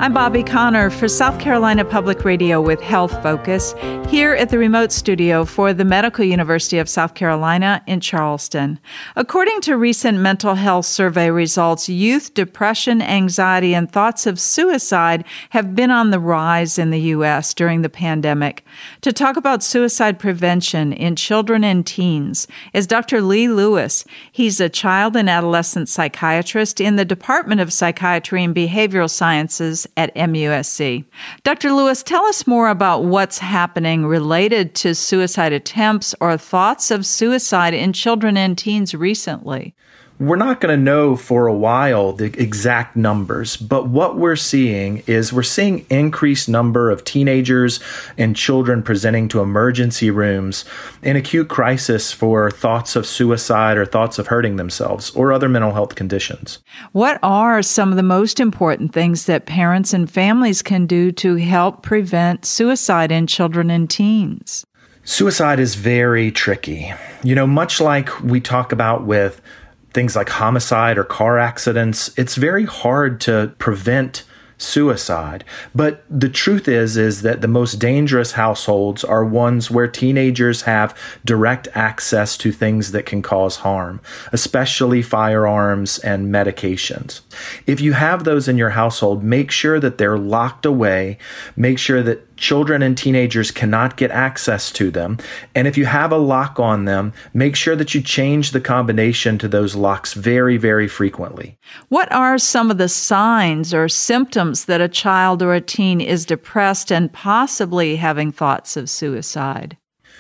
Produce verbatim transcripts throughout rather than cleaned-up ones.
I'm Bobby Connor for South Carolina Public Radio with Health Focus, here at the remote studio for the Medical University of South Carolina in Charleston. According to recent mental health survey results, youth depression, anxiety, and thoughts of suicide have been on the rise in the U S during the pandemic. To talk about suicide prevention in children and teens is Doctor Lee Lewis. He's a child and adolescent psychiatrist in the Department of Psychiatry and Behavioral Sciences at M U S C. Doctor Lewis, tell us more about what's happening related to suicide attempts or thoughts of suicide in children and teens recently. We're not going to know for a while the exact numbers, but what we're seeing is we're seeing increased number of teenagers and children presenting to emergency rooms in acute crisis for thoughts of suicide or thoughts of hurting themselves or other mental health conditions. What are some of the most important things that parents and families can do to help prevent suicide in children and teens? Suicide is very tricky. You know, much like we talk about with things like homicide or car accidents, it's very hard to prevent suicide. But the truth is, is that the most dangerous households are ones where teenagers have direct access to things that can cause harm, especially firearms and medications. If you have those in your household, make sure that they're locked away. Make sure that children and teenagers cannot get access to them. And if you have a lock on them, make sure that you change the combination to those locks very, very frequently. What are some of the signs or symptoms that a child or a teen is depressed and possibly having thoughts of suicide?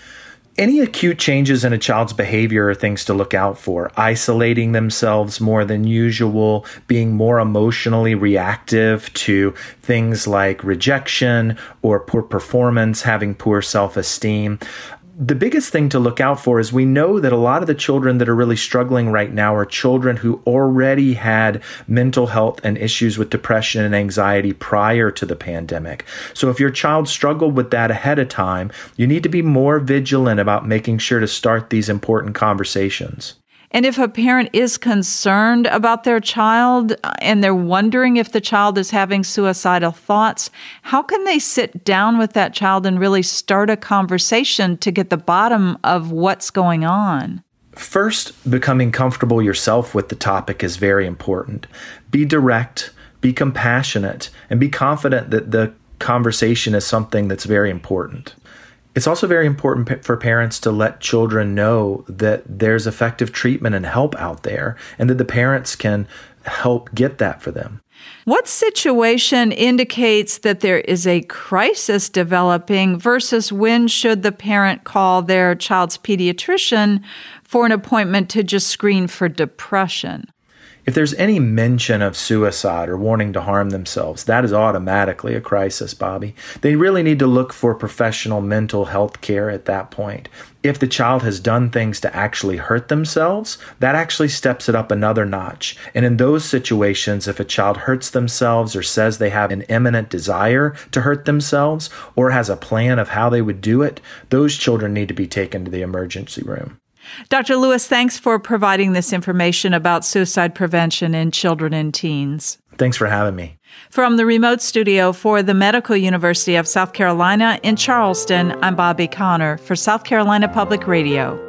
Any acute changes in a child's behavior are things to look out for. Isolating themselves more than usual, being more emotionally reactive to things like rejection or poor performance, having poor self-esteem. The biggest thing to look out for is we know that a lot of the children that are really struggling right now are children who already had mental health and issues with depression and anxiety prior to the pandemic. So if your child struggled with that ahead of time, you need to be more vigilant about making sure to start these important conversations. And if a parent is concerned about their child and they're wondering if the child is having suicidal thoughts, how can they sit down with that child and really start a conversation to get the bottom of what's going on? First, becoming comfortable yourself with the topic is very important. Be direct, be compassionate, and be confident that the conversation is something that's very important. It's also very important for parents to let children know that there's effective treatment and help out there, and that the parents can help get that for them. What situation indicates that there is a crisis developing versus when should the parent call their child's pediatrician for an appointment to just screen for depression? If there's any mention of suicide or wanting to harm themselves, that is automatically a crisis, Bobby. They really need to look for professional mental health care at that point. If the child has done things to actually hurt themselves, that actually steps it up another notch. And in those situations, if a child hurts themselves or says they have an imminent desire to hurt themselves or has a plan of how they would do it, those children need to be taken to the emergency room. Doctor Lewis, thanks for providing this information about suicide prevention in children and teens. Thanks for having me. From the remote studio for the Medical University of South Carolina in Charleston, I'm Bobby Connor for South Carolina Public Radio.